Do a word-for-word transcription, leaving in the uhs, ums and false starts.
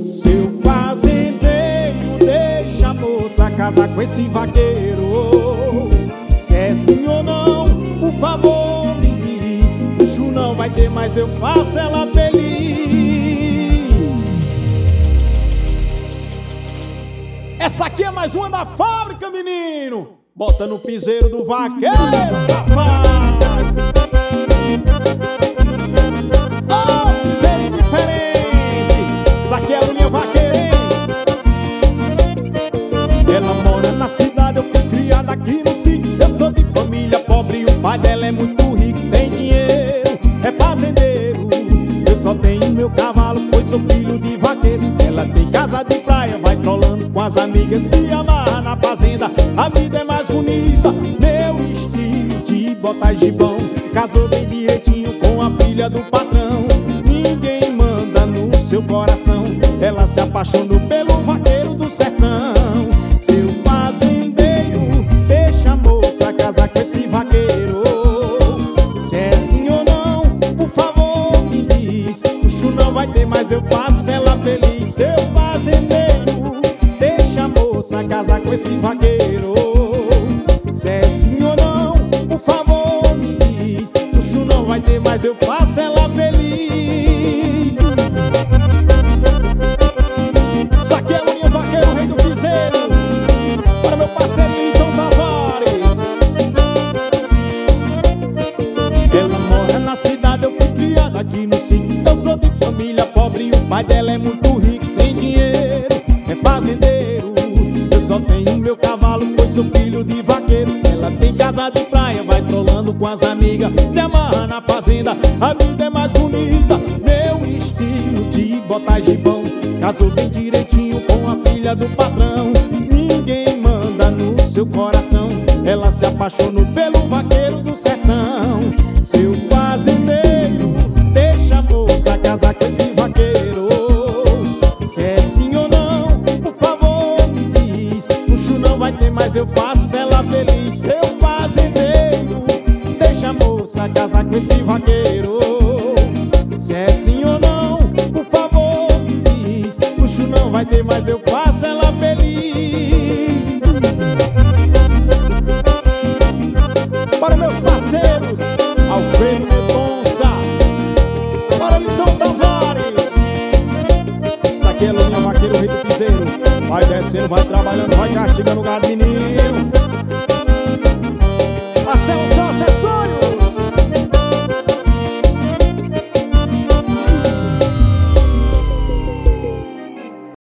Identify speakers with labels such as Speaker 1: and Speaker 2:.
Speaker 1: Seu fazendeiro, deixa a moça casar com esse vaqueiro. Se é sim ou não, por favor me diz. Bicho não vai ter, mas eu faço ela feliz. Essa aqui é mais uma da fábrica, menino. Bota no piseiro do vaqueiro, papai. Oh, piseiro diferente. Essa aqui é a linha vaqueira, hein? Ela mora na cidade, eu fui criada aqui no sítio. Eu sou de família pobre e o pai dela é muito rico. Tem dinheiro, é fazendeiro. Eu só tenho meu cavalo, pois sou filho de vaqueiro. Ela tem casa de praia, vai trolando com as amigas, se amarra na fazenda. A vida é mais bonita, meu estilo de botar gibão. Casou bem direitinho com a filha do patrão. Ninguém manda no seu coração. Ela se apaixonou pelo vaqueiro do sertão. Seu fazendeiro, deixa a moça casar com esse vaqueiro. Se é sim ou não, por favor me diz. Puxo não vai ter, mas eu faço ela feliz. Seu fazendeiro, deixa a moça casar com esse vaqueiro. Se é sim ou não, por favor me diz. Puxo não vai ter, mas eu faço ela feliz. Saque a linha vaqueiro, rei do piseiro. Para meu parceirinho Então Tavares. Ela mora na cidade, eu fui criada aqui no sítio. Eu sou de família pobre e o pai dela é muito rico. Tem dinheiro, é fazendeiro. Eu só tenho meu cavalo, pois sou filho de vaqueiro. Ela tem casa de praia, vai trolando com as amigas, se amarra na fazenda. A vida é mais bonita, meu estilo de botar gibão. Casou bem direitinho com a filha do patrão. Ninguém manda no seu coração. Ela se apaixonou pelo vaqueiro do sertão. Seu fazendeiro, deixa a moça casar com esse vaqueiro. Se é sim ou não, por favor me diz. Puxo não vai ter, mas eu faço ela feliz. Seu fazendeiro, deixa a moça casar com esse vaqueiro. Se é sim ou não, por favor me diz. Puxo não vai ter, mas eu faço ela feliz. Para meus parceiros, Alfredo Mendonça, para Então Tavares. Isso aqui é Luninha Vaqueiro, rei do piseiro. Vai descendo, vai trabalhando, vai castigando o gado menino. Marcelo